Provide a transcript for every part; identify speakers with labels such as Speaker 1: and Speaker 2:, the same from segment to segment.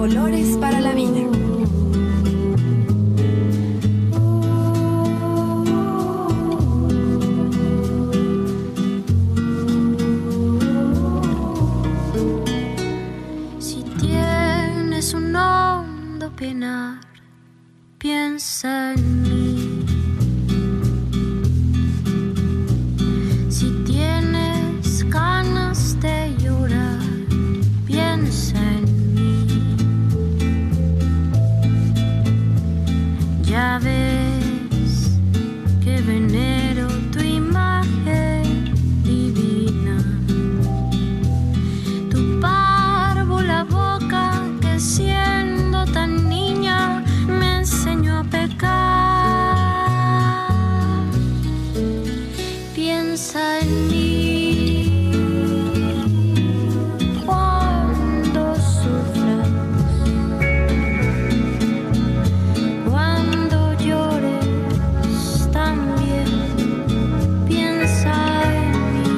Speaker 1: Colores para la vida.
Speaker 2: Si tienes un hondo penar, piensa en mí. Si tienes ganas de llorar, piensa en mí. Ya ves que venero tu imagen divina, tu párvula boca que siendo tan niña me enseñó a pecar. Piensa en mí cuando sufras, cuando llores también. Piensa en mí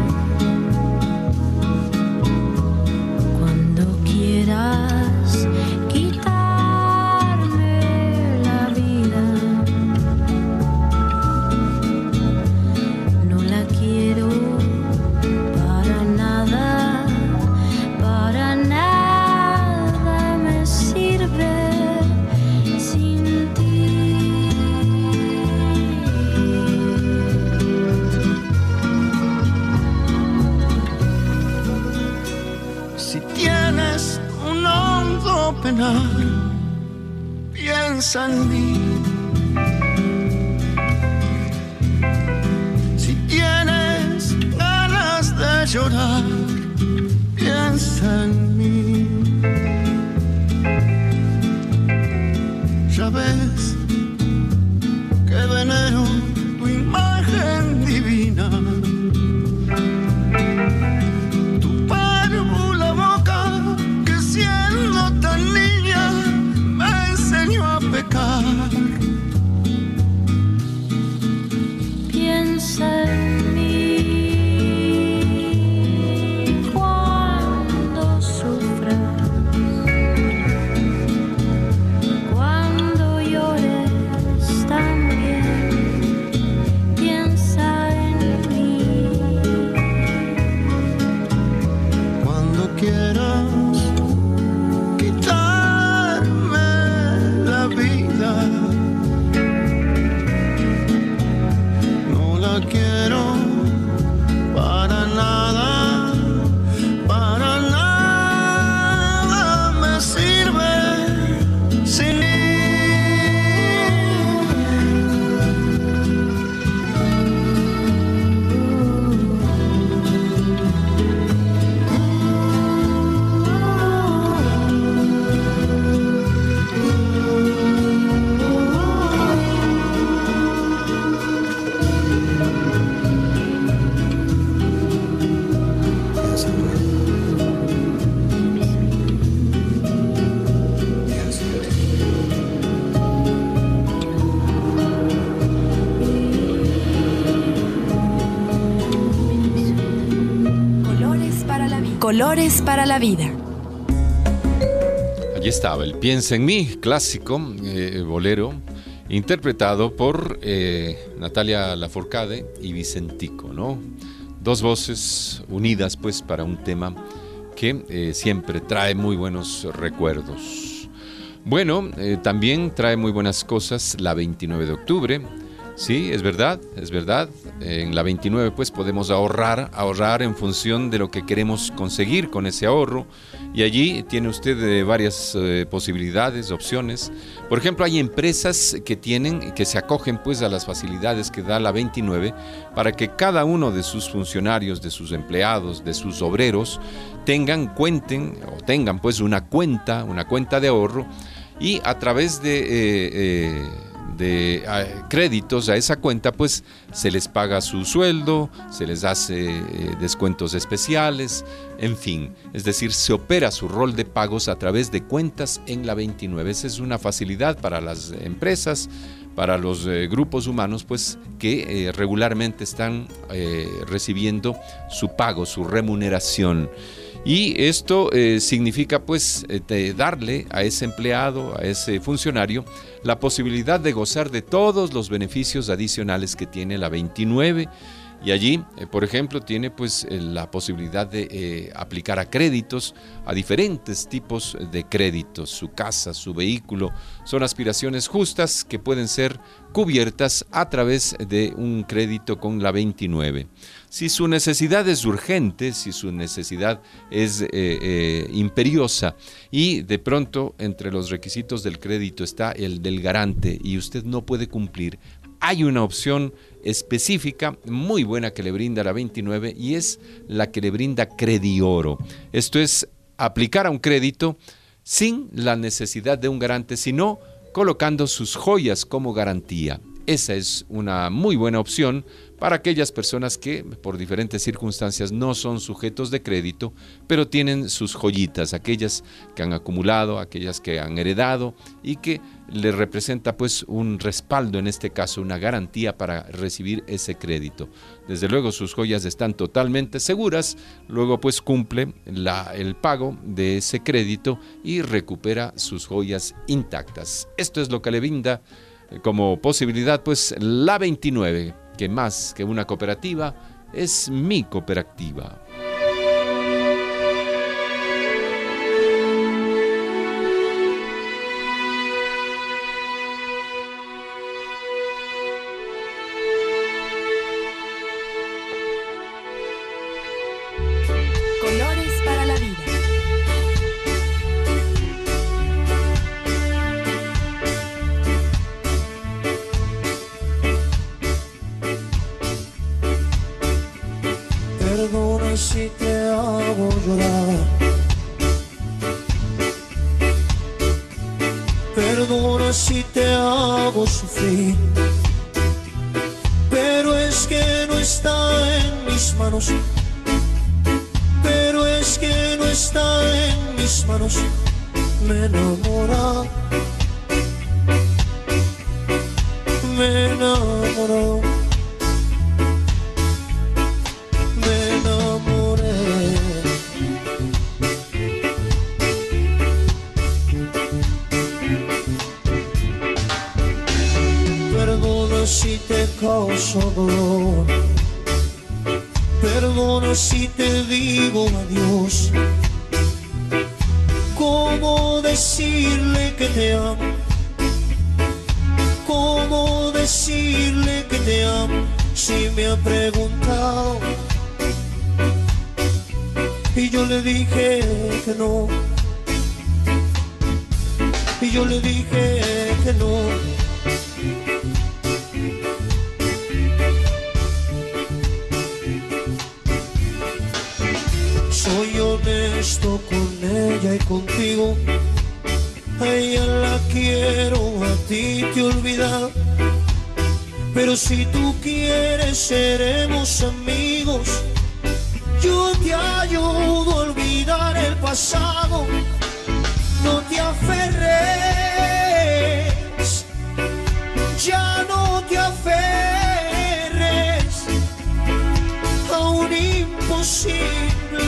Speaker 2: cuando quieras quitarme la vida. No la quiero para nada me sirve sin ti.
Speaker 3: Si tienes un hondo penar, piensa en mí. Si tienes ganas de llorar, piensa en mí. Ya ves que venero tu imagen divina, tu párvula boca que siendo tan niña me enseñó a pecar.
Speaker 2: Piensa en mí cuando sufras, cuando llores también. Piensa en mí
Speaker 3: Cuando quieras quitarme la vida, no la quiero para nada me sirve sin mí.
Speaker 1: Colores para la vida. Colores para la vida.
Speaker 4: Allí estaba el Piensa en mí, clásico, bolero, interpretado por Natalia Lafourcade y Vicentico, ¿no? Dos voces unidas pues para un tema que siempre trae muy buenos recuerdos. Bueno, también trae muy buenas cosas la 29 de octubre. Sí, es verdad, es verdad. En la 29 pues podemos ahorrar en función de lo que queremos conseguir con ese ahorro. Y allí tiene usted varias posibilidades, opciones. Por ejemplo, hay empresas que se acogen pues a las facilidades que da la 29 para que cada uno de sus funcionarios, de sus empleados, de sus obreros tengan pues una cuenta de ahorro, y a través de créditos a esa cuenta pues se les paga su sueldo, se les hace descuentos especiales, en fin, es decir, se opera su rol de pagos a través de cuentas en la 29. Esa es una facilidad para las empresas, para los grupos humanos, pues que regularmente están recibiendo su pago, su remuneración. Y esto significa pues darle a ese empleado, a ese funcionario, la posibilidad de gozar de todos los beneficios adicionales que tiene la 29. Y allí, por ejemplo, tiene pues la posibilidad de aplicar a créditos, a diferentes tipos de créditos. Su casa, su vehículo, son aspiraciones justas que pueden ser cubiertas a través de un crédito con la 29. Si su necesidad es urgente, si su necesidad es imperiosa y de pronto entre los requisitos del crédito está el del garante y usted no puede cumplir, hay una opción específica muy buena que le brinda la 29 y es la que le brinda Credioro. Esto es aplicar a un crédito sin la necesidad de un garante, sino colocando sus joyas como garantía. Esa es una muy buena opción para aquellas personas que por diferentes circunstancias no son sujetos de crédito, pero tienen sus joyitas, aquellas que han acumulado, aquellas que han heredado y que les representa pues un respaldo, en este caso una garantía para recibir ese crédito. Desde luego sus joyas están totalmente seguras, luego pues cumple el pago de ese crédito y recupera sus joyas intactas. Esto es lo que le brinda como posibilidad pues la 29, que más que una cooperativa es mi cooperativa.
Speaker 1: Colores para la vida.
Speaker 3: Perdona si te hago llorar, perdona si te hago sufrir, pero es que no está en mis manos, pero es que no está en mis manos. Me enamora, me enamoró. Si te causo dolor, perdona si te digo adiós. ¿Cómo decirle que te amo? ¿Cómo decirle que te amo? Si me ha preguntado y yo le dije que no, y yo le dije que no. Soy honesto con ella y contigo, a ella la quiero, a ti te he olvidado, pero si tú quieres seremos amigos, yo te ayudo a olvidar el pasado, no te aferres, ya no te aferres a un imposible.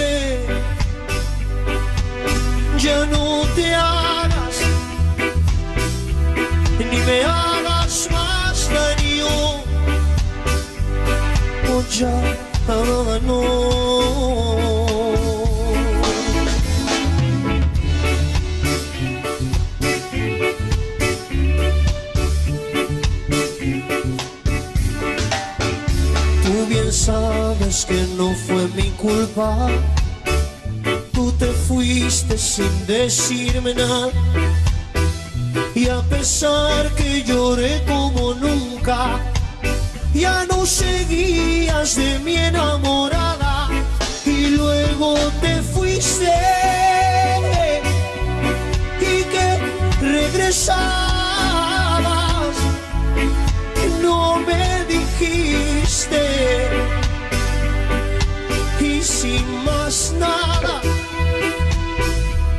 Speaker 3: Ya no te hagas, ni me hagas más daño, o ya no. Tú bien sabes que no fue mi culpa, tú te fuiste sin decirme nada, y a pesar que lloré como nunca, ya no seguías de mi enamorada, y luego te fuiste y que regresabas, no me dijiste, y sin más nada,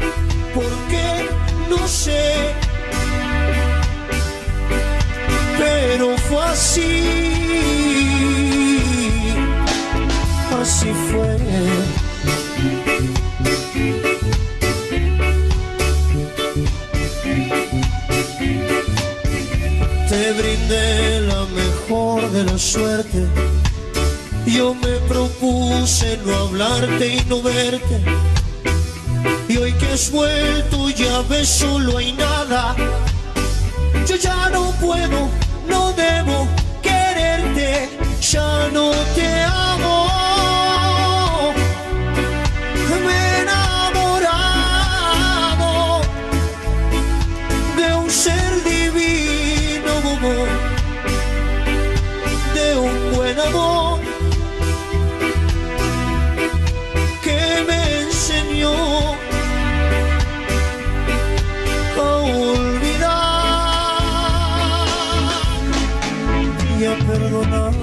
Speaker 3: porque no sé, así fue. Te brindé la mejor de la suerte. Yo me propuse no hablarte y no verte. Y hoy que has vuelto ya ves, solo hay nada. Yo ya no puedo, no debo quererte. Ya no te amo. Me he enamorado de un ser divino, de un buen amor que me enseñó a olvidar y a perdonar.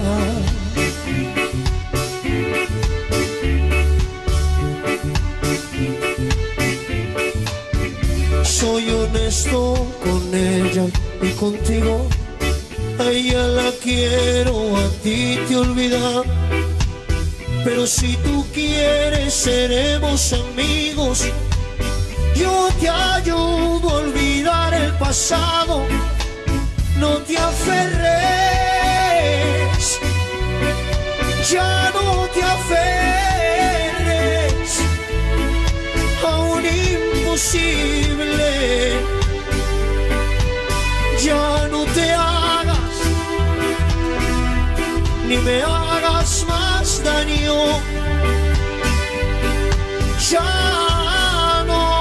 Speaker 3: Soy honesto con ella y contigo. A ella la quiero, a ti te olvidar. Pero si tú quieres seremos amigos. Yo te ayudo a olvidar el pasado. No te aferres, ya no te aferres a un imposible. Ya no te hagas, ni me hagas más daño. Ya no,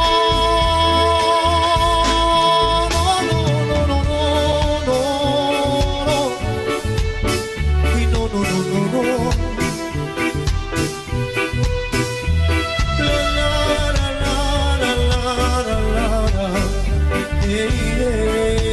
Speaker 3: no, no, no, no, no, no, y no, no, no, no, no. La, la, la, la, la, la, la, la. Hey, hey.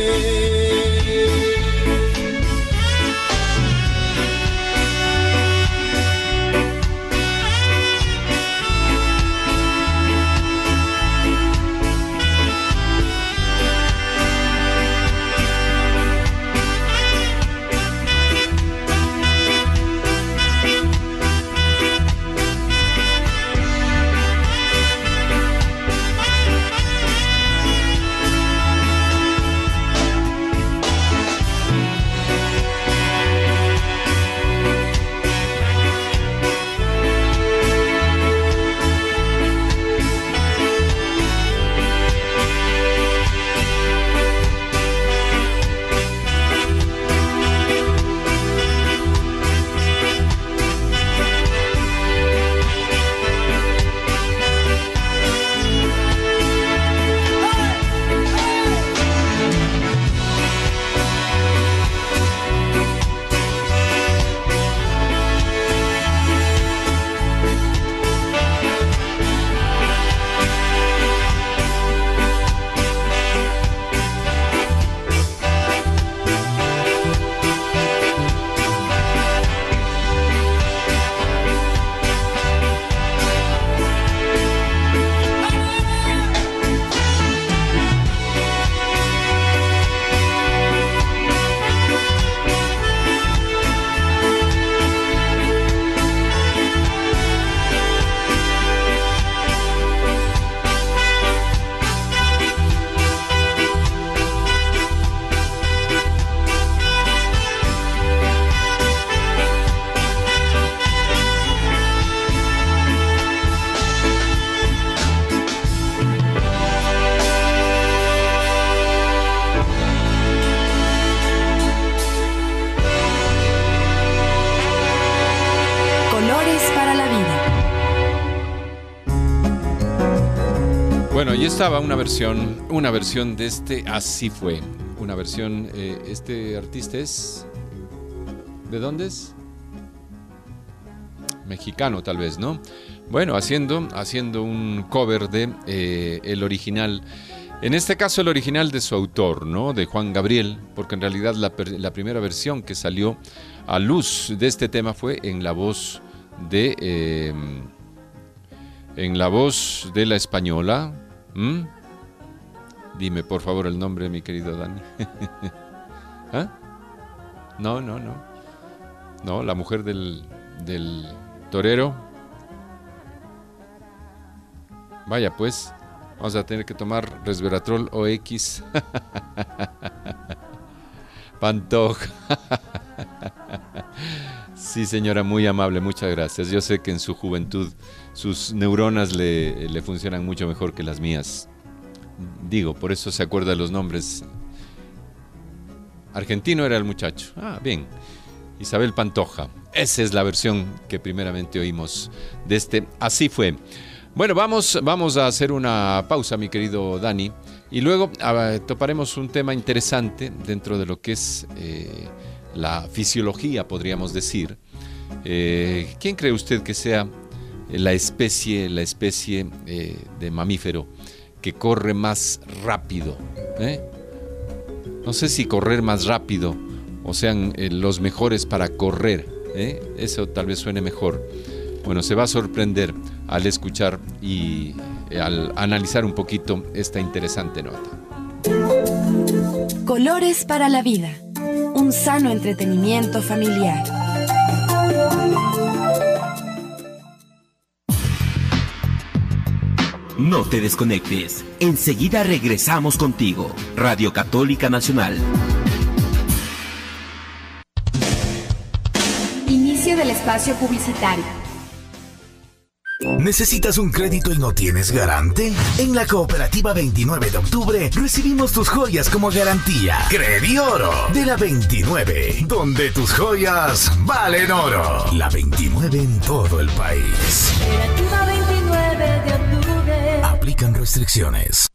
Speaker 4: Bueno, y estaba una versión de este Así Fue. Una versión, este artista es... ¿De dónde es? Mexicano tal vez, ¿no? Bueno, haciendo un cover de el original. En este caso el original de su autor, ¿no? De Juan Gabriel, porque en realidad la primera versión que salió a luz de este tema fue en la voz de... en la voz de la española. Dime por favor el nombre, mi querido Dani. ¿Ah? No, la mujer del torero. Vaya pues, vamos a tener que tomar resveratrol OX. Pantoja. Sí, señora, muy amable, muchas gracias. Yo sé que en su juventud sus neuronas le funcionan mucho mejor que las mías. Digo, por eso se acuerda de los nombres. Argentino era el muchacho. Ah, bien. Isabel Pantoja. Esa es la versión que primeramente oímos de este Así Fue. Bueno, vamos a hacer una pausa, mi querido Dani, y luego toparemos un tema interesante dentro de lo que es la fisiología, podríamos decir. ¿Quién cree usted que sea la especie de mamífero que corre más rápido? No sé si correr más rápido o sean los mejores para correr. Eso tal vez suene mejor. Bueno, se va a sorprender al escuchar y al analizar un poquito esta interesante nota.
Speaker 1: Colores para la vida. Un sano entretenimiento familiar.
Speaker 5: No te desconectes. Enseguida regresamos contigo. Radio Católica Nacional.
Speaker 6: Inicio del espacio publicitario.
Speaker 7: ¿Necesitas un crédito y no tienes garante? En la Cooperativa 29 de Octubre recibimos tus joyas como garantía. Credioro de la 29, donde tus joyas valen oro. La 29 en todo el país.
Speaker 2: Cooperativa 29 de Octubre.
Speaker 7: Aplican restricciones.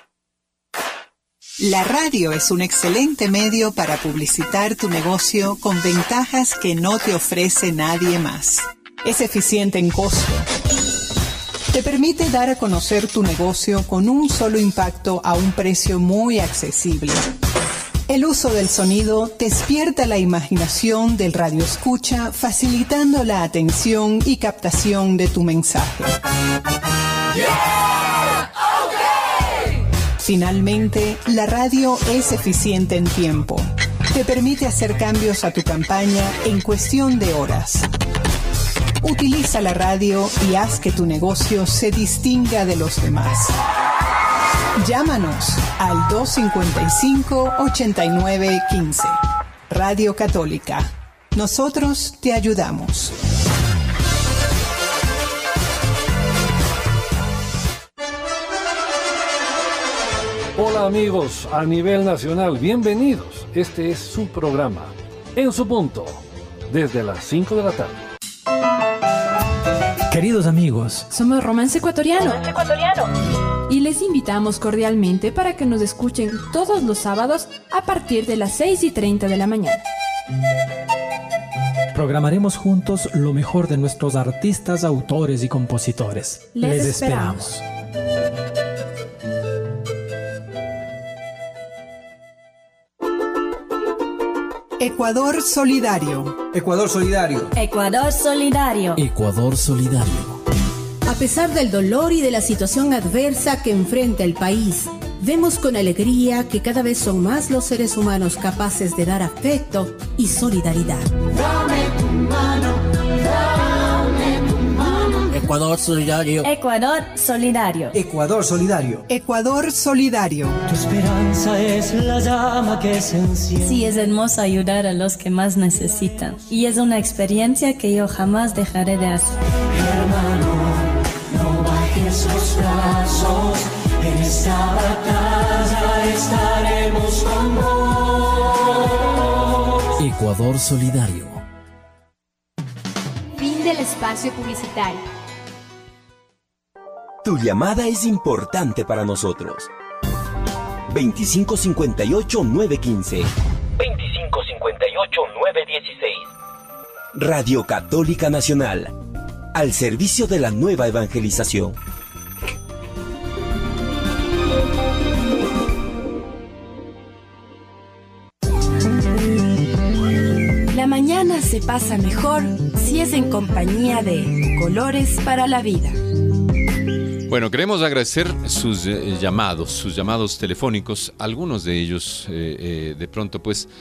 Speaker 8: La radio es un excelente medio para publicitar tu negocio con ventajas que no te ofrece nadie más. Es eficiente en costo. Te permite dar a conocer tu negocio con un solo impacto a un precio muy accesible. El uso del sonido despierta la imaginación del radioescucha, facilitando la atención y captación de tu mensaje. Yeah, okay. Finalmente, la radio es eficiente en tiempo. Te permite hacer cambios a tu campaña en cuestión de horas. Utiliza la radio y haz que tu negocio se distinga de los demás. Llámanos al 255-8915. Radio Católica. Nosotros te ayudamos.
Speaker 9: Hola amigos, a nivel nacional, bienvenidos. Este es su programa, En su punto, desde las 5 de la tarde.
Speaker 10: Queridos amigos,
Speaker 11: somos Romance Ecuatoriano. Y les invitamos cordialmente para que nos escuchen todos los sábados a partir de las 6:30 de la mañana.
Speaker 10: Programaremos juntos lo mejor de nuestros artistas, autores y compositores.
Speaker 11: Les esperamos.
Speaker 8: Ecuador Solidario.
Speaker 12: Ecuador Solidario.
Speaker 2: Ecuador Solidario.
Speaker 10: Ecuador Solidario.
Speaker 13: A pesar del dolor y de la situación adversa que enfrenta el país, vemos con alegría que cada vez son más los seres humanos capaces de dar afecto y solidaridad.
Speaker 2: Dame tu mano, dame tu mano.
Speaker 12: Ecuador Solidario.
Speaker 2: Ecuador Solidario.
Speaker 12: Ecuador Solidario.
Speaker 8: Ecuador Solidario.
Speaker 14: Tu esperanza es la llama que se enciende.
Speaker 2: Sí, es hermoso ayudar a los que más necesitan. Y es una experiencia que yo jamás dejaré de hacer.
Speaker 14: Hermano, no bajes los brazos. En esta batalla estaremos con vos.
Speaker 10: Ecuador Solidario.
Speaker 6: Fin del espacio publicitario.
Speaker 5: Tu llamada es importante para nosotros. 2558-915. 2558-916. Radio Católica Nacional. Al servicio de la nueva evangelización.
Speaker 1: La mañana se pasa mejor si es en compañía de Colores para la Vida.
Speaker 4: Bueno, queremos agradecer sus llamados telefónicos, algunos de ellos de pronto pues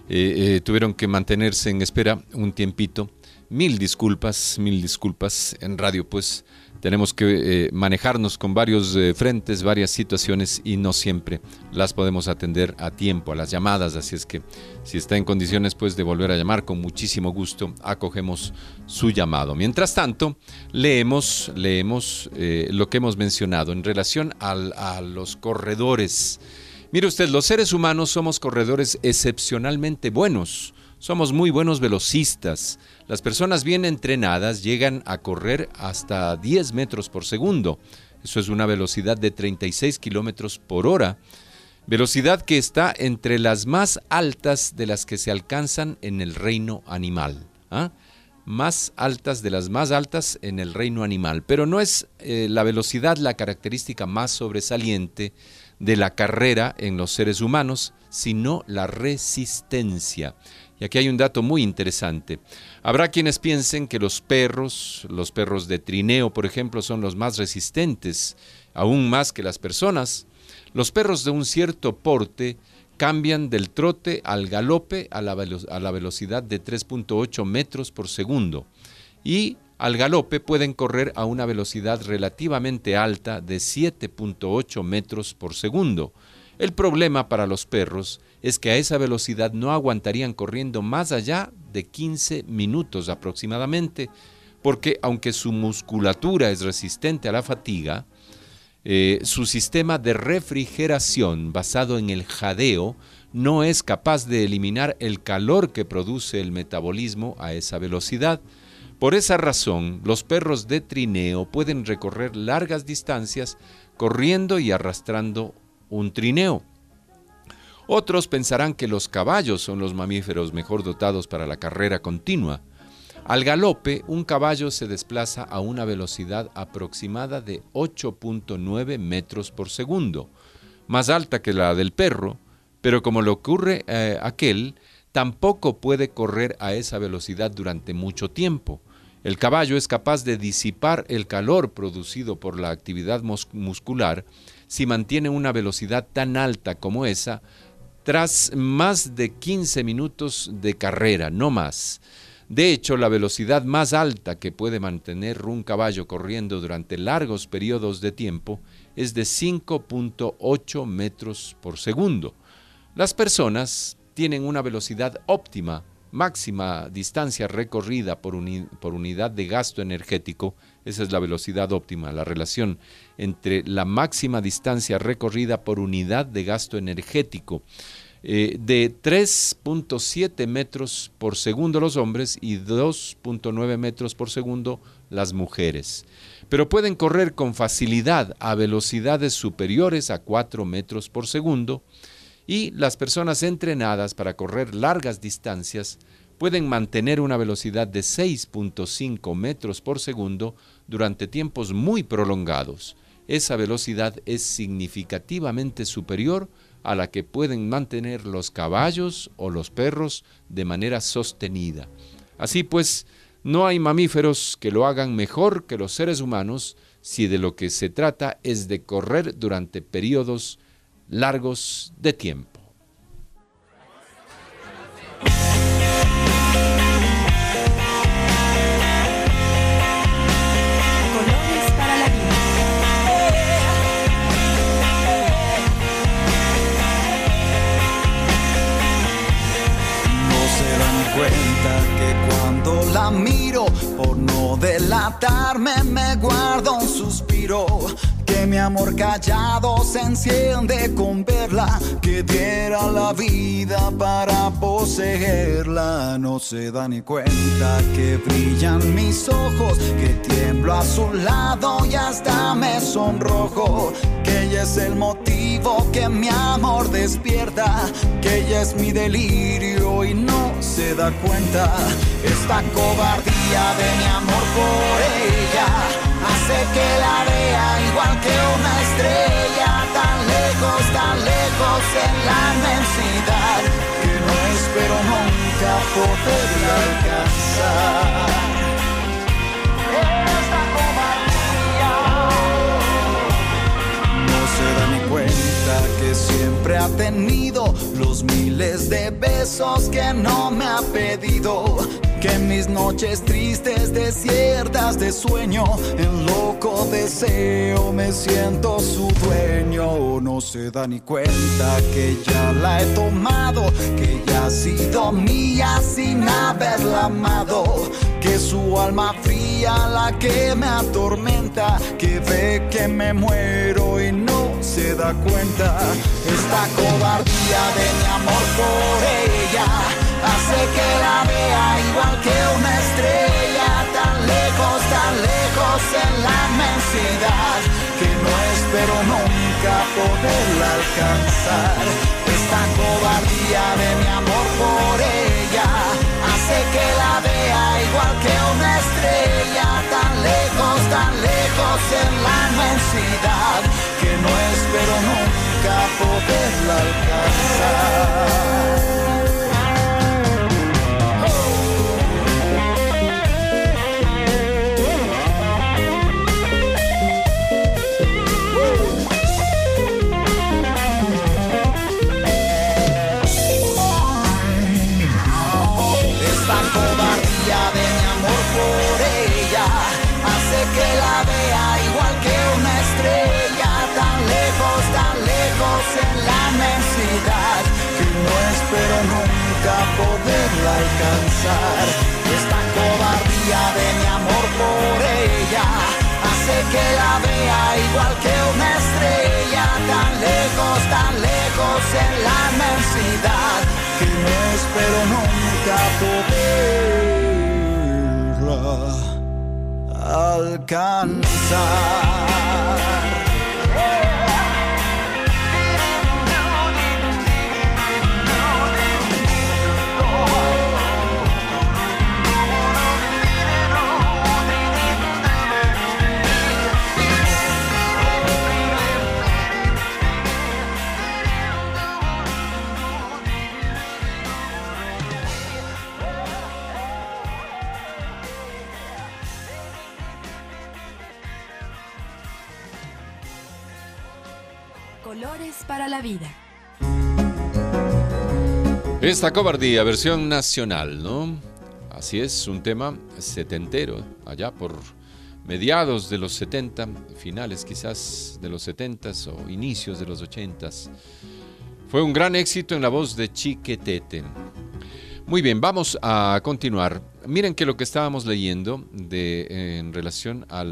Speaker 4: tuvieron que mantenerse en espera un tiempito. Mil disculpas. En radio pues tenemos que manejarnos con varios frentes, varias situaciones, y no siempre las podemos atender a tiempo a las llamadas, así es que si está en condiciones pues de volver a llamar, con muchísimo gusto acogemos su llamado. Mientras tanto, leemos lo que hemos mencionado en relación a los corredores. Mire usted, los seres humanos somos corredores excepcionalmente buenos. Somos muy buenos velocistas. Las personas bien entrenadas llegan a correr hasta 10 metros por segundo. Eso es una velocidad de 36 kilómetros por hora. Velocidad que está entre las más altas de las que se alcanzan en el reino animal. Más altas de las más altas en el reino animal. Pero no es la velocidad la característica más sobresaliente de la carrera en los seres humanos, sino la resistencia. Y aquí hay un dato muy interesante. Habrá quienes piensen que los perros de trineo, por ejemplo, son los más resistentes, aún más que las personas. Los perros de un cierto porte cambian del trote al galope a la velocidad de 3.8 metros por segundo. Y al galope pueden correr a una velocidad relativamente alta de 7.8 metros por segundo. El problema para los perros es que a esa velocidad no aguantarían corriendo más allá de 15 minutos aproximadamente, porque aunque su musculatura es resistente a la fatiga, su sistema de refrigeración basado en el jadeo no es capaz de eliminar el calor que produce el metabolismo a esa velocidad. Por esa razón, los perros de trineo pueden recorrer largas distancias corriendo y arrastrando un trineo. Otros pensarán que los caballos son los mamíferos mejor dotados para la carrera continua. Al galope, un caballo se desplaza a una velocidad aproximada de 8.9 metros por segundo, más alta que la del perro, pero como le ocurre a aquel, tampoco puede correr a esa velocidad durante mucho tiempo. El caballo es capaz de disipar el calor producido por la actividad muscular si mantiene una velocidad tan alta como esa tras más de 15 minutos de carrera, no más. De hecho, la velocidad más alta que puede mantener un caballo corriendo durante largos periodos de tiempo es de 5.8 metros por segundo. Las personas tienen una velocidad óptima, máxima distancia recorrida por unidad de gasto energético. Esa es la velocidad óptima, la relación entre la máxima distancia recorrida por unidad de gasto energético, de 3.7 metros por segundo los hombres y 2.9 metros por segundo las mujeres. Pero pueden correr con facilidad a velocidades superiores a 4 metros por segundo, y las personas entrenadas para correr largas distancias pueden mantener una velocidad de 6.5 metros por segundo durante tiempos muy prolongados. Esa velocidad es significativamente superior a la que pueden mantener los caballos o los perros de manera sostenida. Así pues, no hay mamíferos que lo hagan mejor que los seres humanos si de lo que se trata es de correr durante periodos largos de tiempo.
Speaker 1: Colores para la vida.
Speaker 15: No se dan cuenta que cuando la miro, por no delatarme, me guardo un suspiro. Que mi amor callado se enciende con verla, que diera la vida para poseerla. No se da ni cuenta que brillan mis ojos, que tiemblo a su lado y hasta me sonrojo. Que ella es el motivo que mi amor despierta, que ella es mi delirio y no se da cuenta. Esta cobardía de mi amor por ella hace que la vea igual que una estrella, tan lejos en la inmensidad, que no espero nunca poderla alcanzar. Esta cobardía no se da ni cuenta que siempre ha tenido los miles de besos que no me ha pedido, que en mis noches tristes, desiertas de sueño, en loco deseo me siento su dueño. No se da ni cuenta que ya la he tomado, que ya ha sido mía sin haberla amado, que su alma fría la que me atormenta, que ve que me muero y no se da cuenta. Esta cobardía de mi amor por ella hace que la vea igual que una estrella, tan lejos en la inmensidad, que no espero nunca poderla alcanzar. Esta cobardía de mi amor por ella hace que la vea igual que una estrella, tan lejos en la inmensidad, que no espero nunca poderla alcanzar. Esta cobardía de mi amor por ella hace que la vea igual que una estrella, tan lejos en la inmensidad, que no espero nunca poderla alcanzar. Esta cobardía de mi amor por ella hace que la vea igual que una estrella, tan lejos en la inmensidad, que no espero nunca poderla alcanzar.
Speaker 1: Colores para la vida.
Speaker 4: Esta cobardía, versión nacional, ¿no? Así es, un tema setentero, allá por mediados de los 70, finales quizás de los 70 o inicios de los 80. Fue un gran éxito en la voz de Chiquetete. Muy bien, vamos a continuar. Miren que lo que estábamos leyendo en relación a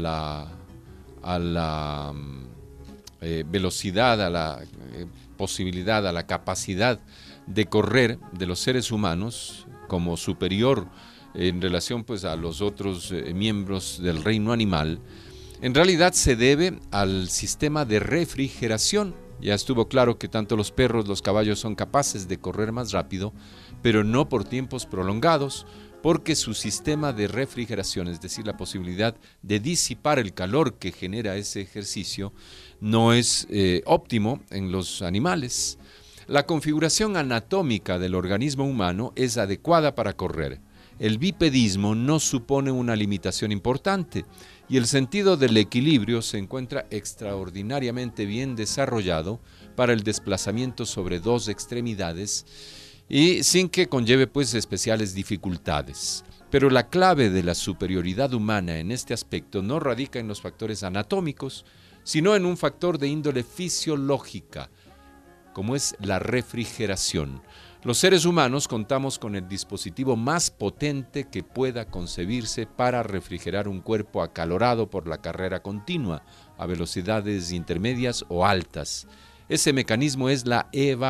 Speaker 4: la velocidad, a la posibilidad, a la capacidad de correr de los seres humanos como superior en relación pues a los otros miembros del reino animal, en realidad se debe al sistema de refrigeración. Ya estuvo claro que tanto los perros, los caballos son capaces de correr más rápido, pero no por tiempos prolongados, porque su sistema de refrigeración, es decir, la posibilidad de disipar el calor que genera ese ejercicio, no es óptimo en los animales. La configuración anatómica del organismo humano es adecuada para correr. El bipedismo no supone una limitación importante y el sentido del equilibrio se encuentra extraordinariamente bien desarrollado para el desplazamiento sobre dos extremidades y sin que conlleve pues especiales dificultades. Pero la clave de la superioridad humana en este aspecto no radica en los factores anatómicos, sino en un factor de índole fisiológica, como es la refrigeración. Los seres humanos contamos con el dispositivo más potente que pueda concebirse para refrigerar un cuerpo acalorado por la carrera continua, a velocidades intermedias o altas. Ese mecanismo es la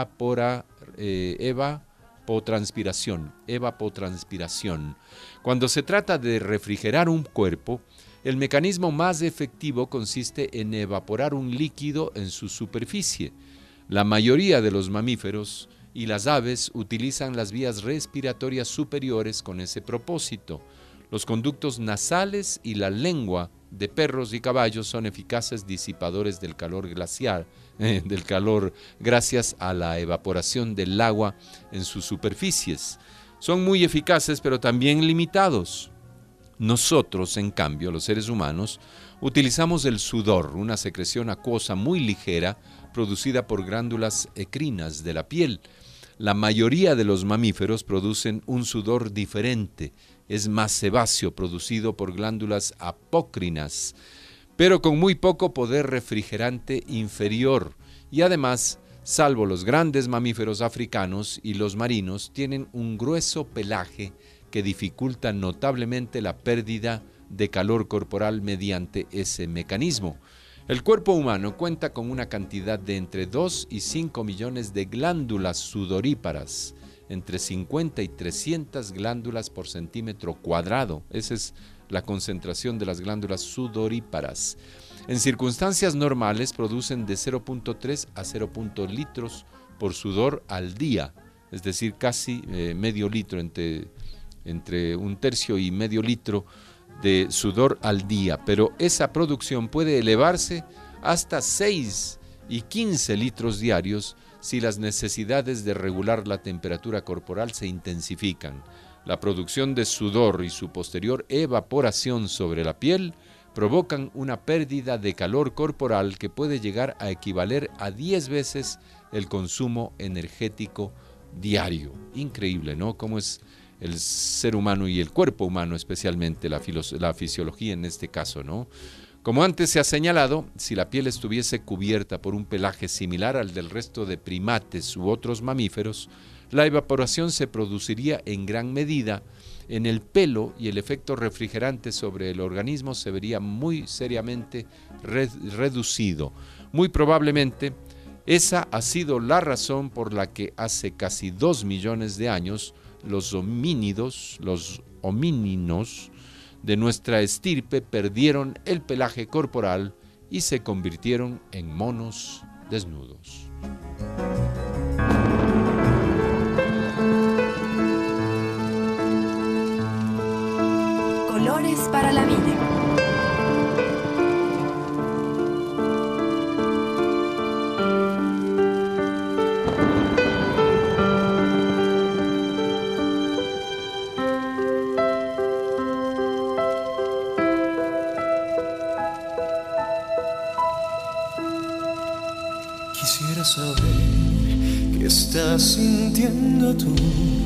Speaker 4: evapotranspiración. Cuando se trata de refrigerar un cuerpo, el mecanismo más efectivo consiste en evaporar un líquido en su superficie. La mayoría de los mamíferos y las aves utilizan las vías respiratorias superiores con ese propósito. Los conductos nasales y la lengua de perros y caballos son eficaces disipadores del calor glacial, gracias a la evaporación del agua en sus superficies. Son muy eficaces, pero también limitados. Nosotros, en cambio, los seres humanos, utilizamos el sudor, una secreción acuosa muy ligera, producida por glándulas ecrinas de la piel. La mayoría de los mamíferos producen un sudor diferente, es más sebáceo, producido por glándulas apócrinas, pero con muy poco poder refrigerante inferior, y además, salvo los grandes mamíferos africanos y los marinos, tienen un grueso pelaje que dificulta notablemente la pérdida de calor corporal mediante ese mecanismo. El cuerpo humano cuenta con una cantidad de entre 2 y 5 millones de glándulas sudoríparas, entre 50 y 300 glándulas por centímetro cuadrado. Esa es la concentración de las glándulas sudoríparas. En circunstancias normales producen de 0.3 a 0.0 litros por sudor al día, es decir, casi medio litro, entre un tercio y medio litro de sudor al día, pero esa producción puede elevarse hasta 6 y 15 litros diarios si las necesidades de regular la temperatura corporal se intensifican. La producción de sudor y su posterior evaporación sobre la piel provocan una pérdida de calor corporal que puede llegar a equivaler a 10 veces el consumo energético diario. Increíble, ¿no? Cómo es el ser humano y el cuerpo humano, especialmente la fisiología en este caso, ¿no? Como antes se ha señalado, si la piel estuviese cubierta por un pelaje similar al del resto de primates u otros mamíferos, la evaporación se produciría en gran medida en el pelo y el efecto refrigerante sobre el organismo se vería muy seriamente reducido. Muy probablemente, esa ha sido la razón por la que hace casi 2 millones de años los homínidos de nuestra estirpe perdieron el pelaje corporal y se convirtieron en monos desnudos.
Speaker 1: Colores para la vida.
Speaker 3: Quisiera saber qué estás sintiendo tú,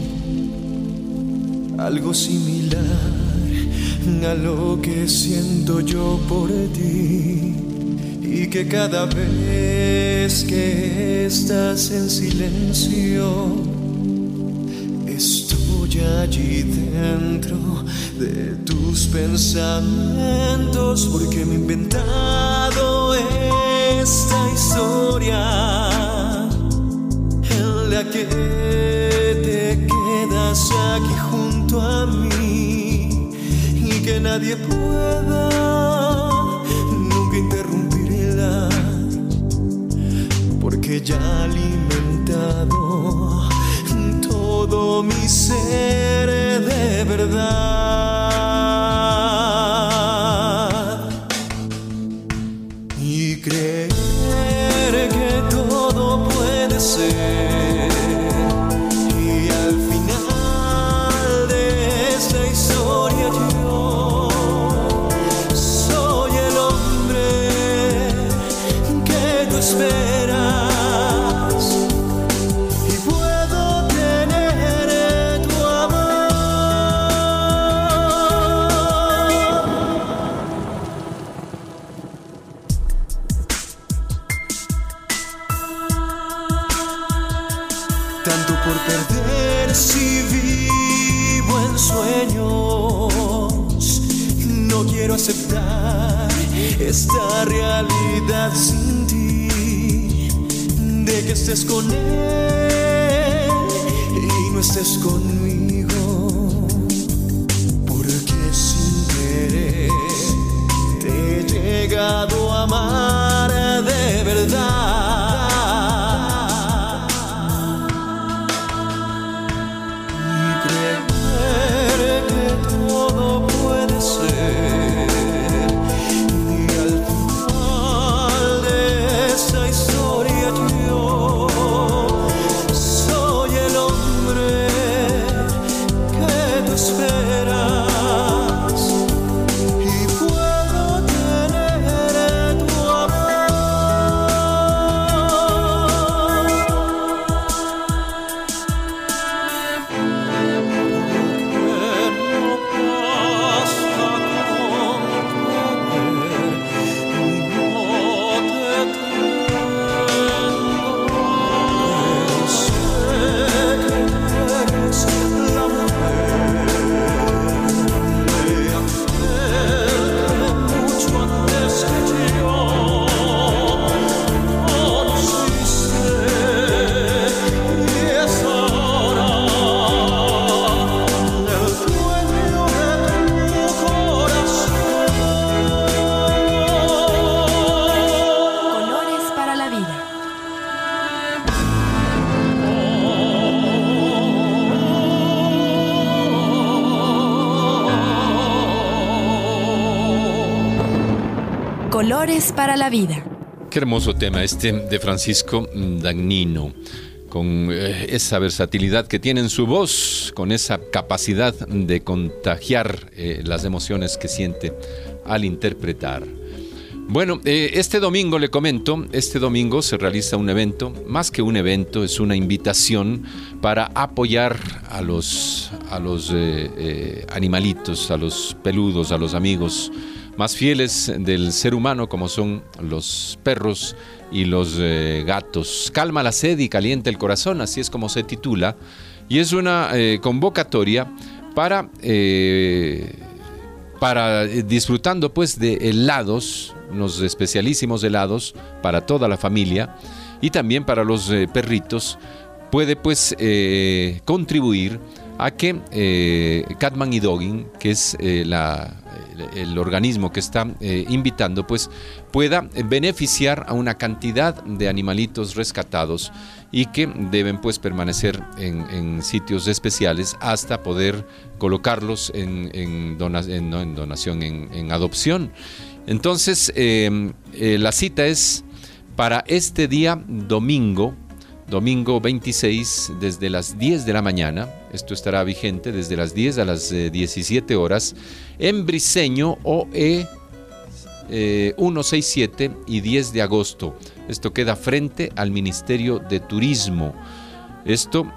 Speaker 3: algo similar a lo que siento yo por ti, y que cada vez que estás en silencio estoy allí dentro de tus pensamientos, porque me he inventado esta historia en la que te quedas aquí junto a mí y que nadie pueda nunca interrumpirla, porque ya ha alimentado todo mi ser de verdad. Y creer que todo puede ser, y al final de esta historia yo soy el hombre que tú esperas, y puedo tener tu amor. Tanto por perder si vivo en sueños, no quiero aceptar esta realidad sin ti, de que estés con él y no estés conmigo, porque sin querer te he llegado a amar de verdad. Todo puede ser, y al final de esta historia yo soy el hombre que tú esperas, y puedo tener tu amor.
Speaker 1: Colores para la vida.
Speaker 4: Qué hermoso tema este de Francisco Dagnino, con esa versatilidad que tiene en su voz, con esa capacidad de contagiar las emociones que siente al interpretar. Bueno, este domingo le comento, este domingo se realiza un evento, más que un evento, es una invitación para apoyar a los animalitos, a los peludos, a los amigos más fieles del ser humano, como son los perros y los gatos. Calma la sed y calienta el corazón, así es como se titula, y es una convocatoria para disfrutando pues de helados, unos especialísimos helados para toda la familia y también para los perritos. Puede pues contribuir a que Catman y Dogging, que es el organismo que está invitando, pues pueda beneficiar a una cantidad de animalitos rescatados y que deben pues permanecer en sitios especiales hasta poder colocarlos en adopción. Entonces la cita es para este día domingo 26, desde las 10 de la mañana. Esto estará vigente desde las 10 a las 17 horas en Briceño OE 167 y 10 de agosto. Esto queda frente al Ministerio de Turismo. Esto,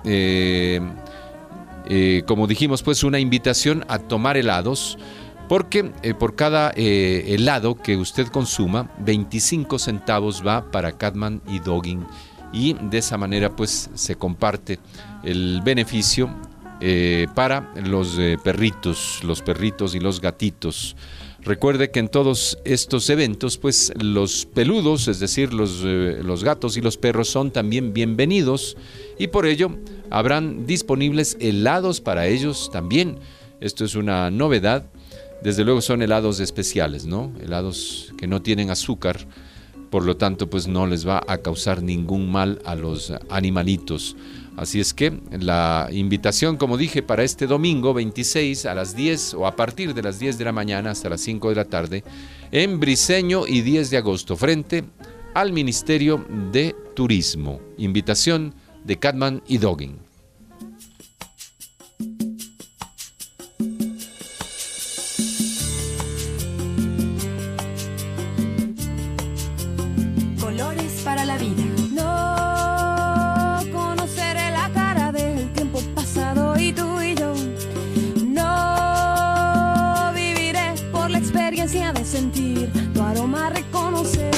Speaker 4: como dijimos, pues una invitación a tomar helados, porque por cada helado que usted consuma, 25 centavos va para Catman y Dogging, y de esa manera pues se comparte el beneficio para los perritos y los gatitos. Recuerde que en todos estos eventos pues los peludos, es decir, los gatos y los perros son también bienvenidos, y por ello habrán disponibles helados para ellos también. Esto es una novedad. Desde luego son helados especiales, ¿no? Helados que no tienen azúcar, por lo tanto pues no les va a causar ningún mal a los animalitos. Así es que la invitación, como dije, para este domingo 26 a las 10 o a partir de las 10 de la mañana hasta las 5 de la tarde en Briceño y 10 de agosto frente al Ministerio de Turismo. Invitación de Catman y Dogging.
Speaker 1: Colores para la vida.
Speaker 2: No conoceré la cara del tiempo pasado y tú y yo. No viviré por la experiencia de sentir tu aroma, reconocer.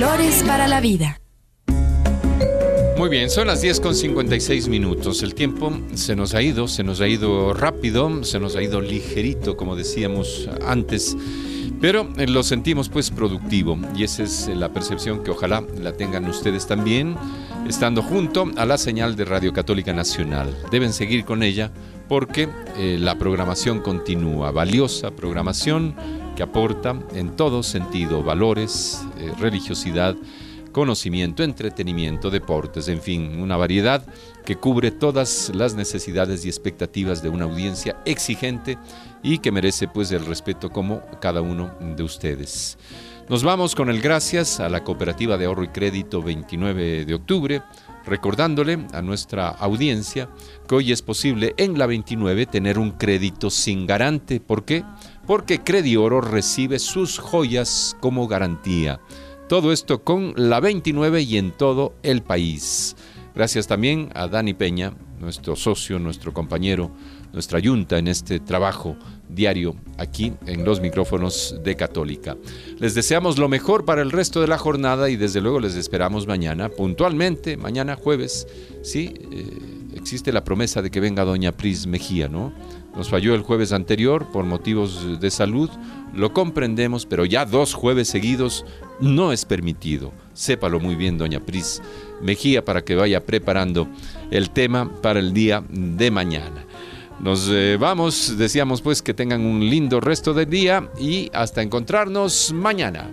Speaker 1: Colores para la vida.
Speaker 4: Muy bien, son las 10:56. El tiempo se nos ha ido rápido, se nos ha ido ligerito, como decíamos antes, pero lo sentimos pues productivo, y esa es la percepción que ojalá la tengan ustedes también, estando junto a la señal de Radio Católica Nacional. Deben seguir con ella porque la programación continúa, valiosa programación que aporta en todo sentido valores, religiosidad, conocimiento, entretenimiento, deportes, en fin, una variedad que cubre todas las necesidades y expectativas de una audiencia exigente y que merece pues el respeto como cada uno de ustedes. Nos vamos con el gracias a la Cooperativa de Ahorro y Crédito 29 de octubre, recordándole a nuestra audiencia que hoy es posible en la 29 tener un crédito sin garante. ¿Por qué? Porque Credioro recibe sus joyas como garantía. Todo esto con la 29 y en todo el país. Gracias también a Dani Peña, nuestro socio, nuestro compañero, nuestra ayunta en este trabajo diario aquí en los micrófonos de Católica. Les deseamos lo mejor para el resto de la jornada y desde luego les esperamos mañana, puntualmente, mañana jueves. Sí, existe la promesa de que venga doña Pris Mejía, ¿no? Nos falló el jueves anterior por motivos de salud, lo comprendemos, pero ya 2 jueves seguidos no es permitido. Sépalo muy bien, doña Pris Mejía, para que vaya preparando el tema para el día de mañana. Nos vamos, deseamos pues que tengan un lindo resto del día y hasta encontrarnos mañana.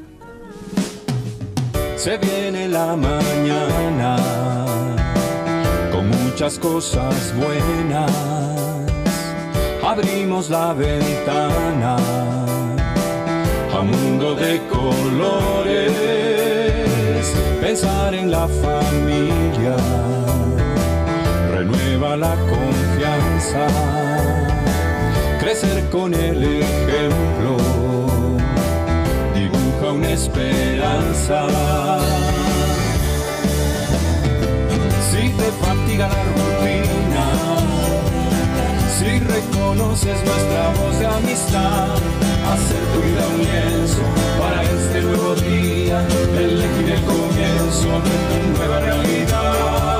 Speaker 14: Se viene la mañana con muchas cosas buenas. Abrimos la ventana a un mundo de colores. Pensar en la familia renueva la confianza. Crecer con el ejemplo dibuja una esperanza. Si te fatiga la rutina, si reconoces nuestra voz de amistad, hacer tu vida un lienzo para este nuevo día, elegir el comienzo de tu nueva realidad.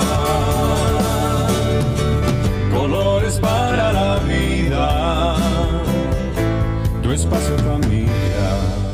Speaker 14: Colores para la vida, tu espacio familia.